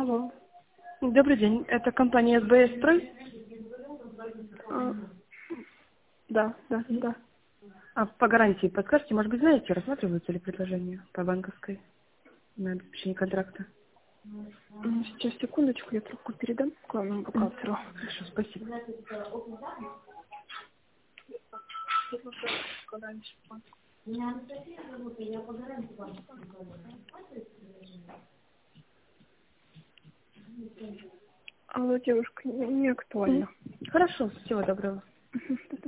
Алло. Добрый день, это компания СБС Строй. А, да. По гарантии подскажите, может быть, знаете, рассматриваются ли предложения по банковской на обеспечение контракта? Сейчас, секундочку, я трубку передам главному бухгалтеру. Хорошо, спасибо. Алло, девушка, не актуально. Хорошо, всего доброго.